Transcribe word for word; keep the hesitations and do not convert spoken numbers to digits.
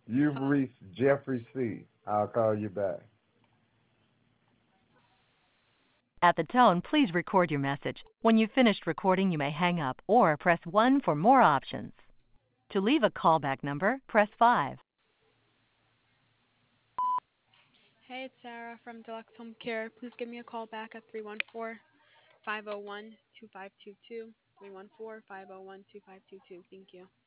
You've Oh, reached Jeffrey C. I'll call you back. At the tone, please record your message. When you've finished recording, you may hang up or press one for more options. To leave a callback number, press five. hey, it's Sarah from Deluxe Home Care. Please give me a call back at three one four, five oh one, two five two two. three one four, five oh one, two five two two. Thank you.